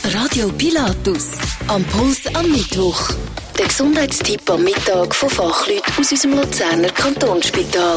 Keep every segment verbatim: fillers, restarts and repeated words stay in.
Radio Pilatus. Am Puls am Mittwoch. Der Gesundheitstipp am Mittag von Fachleuten aus unserem Luzerner Kantonsspital.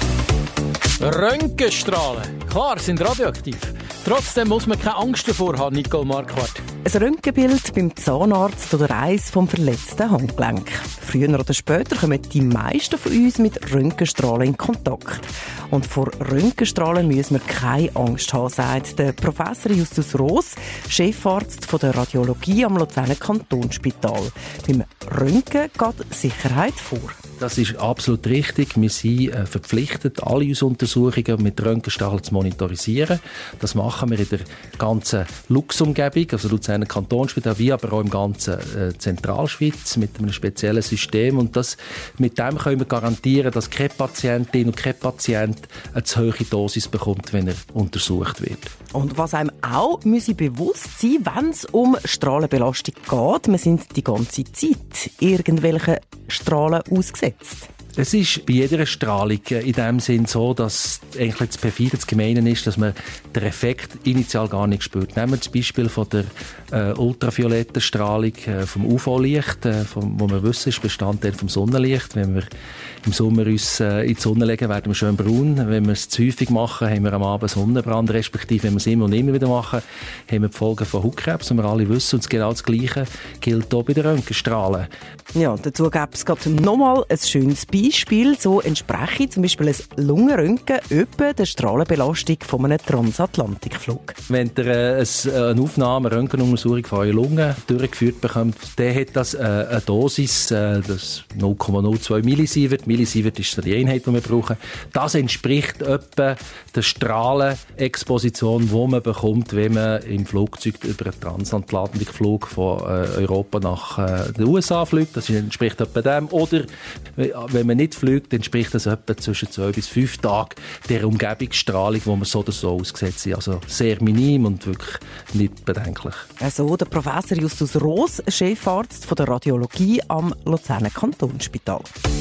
Röntgenstrahlen. Klar, sind radioaktiv. Trotzdem muss man keine Angst davor haben, Nicole Marquardt. Ein Röntgenbild beim Zahnarzt oder eins vom verletzten Handgelenk. Früher oder später kommen die meisten von uns mit Röntgenstrahlen in Kontakt. Und vor Röntgenstrahlen müssen wir keine Angst haben, sagt der Professor Justus Roos, Chefarzt von der Radiologie am Luzerner Kantonsspital. Beim Röntgen geht Sicherheit vor. Das ist absolut richtig. Wir sind äh, verpflichtet, alle unsere Untersuchungen mit Röntgenstrahlen zu monitorisieren. Das machen wir in der ganzen Lux-Umgebung, also Luzerner Kantonsspital, wie aber auch im ganzen äh, Zentralschweiz mit einem speziellen System. Und das, mit dem können wir garantieren, dass keine Patientin und kein Patient eine zu hohe Dosis bekommt, wenn er untersucht wird. Und was einem auch müsse bewusst sein, wenn es um Strahlenbelastung geht, wir sind die ganze Zeit irgendwelchen Strahlen ausgesetzt. Es ist bei jeder Strahlung in dem Sinn so, dass eigentlich das perfide, das Gemeine ist, dass man den Effekt initial gar nicht spürt. Nehmen wir das Beispiel von der äh, ultravioletten Strahlung äh, vom U V-Licht, äh, vom, wo wir wissen, ist Bestandteil vom Sonnenlicht. Wenn wir im Sommer uns äh, in die Sonne legen, werden wir schön braun. Wenn wir es zu häufig machen, haben wir am Abend Sonnenbrand. Respektive, wenn wir es immer und immer wieder machen, haben wir die Folgen von Hautkrebs, wie wir alle wissen. Und genau das Gleiche gilt auch bei den Röntgenstrahlen. Ja, dazu gibt es gerade nochmal ein schönes Beispiel. So entspreche zum Beispiel ein Lungenröntgen etwa der Strahlenbelastung von einem Transatlantikflug. Wenn ihr äh, eine Aufnahme, eine Röntgenuntersuchung von euren Lungen durchgeführt bekommt, dann hat das äh, eine Dosis, äh, das null Komma null zwei Millisievert. Millisievert ist die Einheit, die wir brauchen. Das entspricht etwa der Strahlenexposition, die man bekommt, wenn man im Flugzeug über einen Transatlantikflug von äh, Europa nach äh, den U S A fliegt. Das entspricht etwa dem. Oder wenn man nicht fliegt, entspricht das etwa zwischen zwei bis fünf Tagen der Umgebungsstrahlung, die man so oder so ausgesetzt sind. Also sehr minim und wirklich nicht bedenklich. Also der Professor Justus Roos, Chefarzt von der Radiologie am Luzerner Kantonsspital.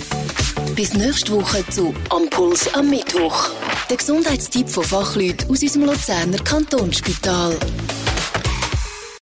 Bis nächste Woche zu «Am Puls am Mittwoch». Der Gesundheitstipp von Fachleuten aus unserem Luzerner Kantonsspital.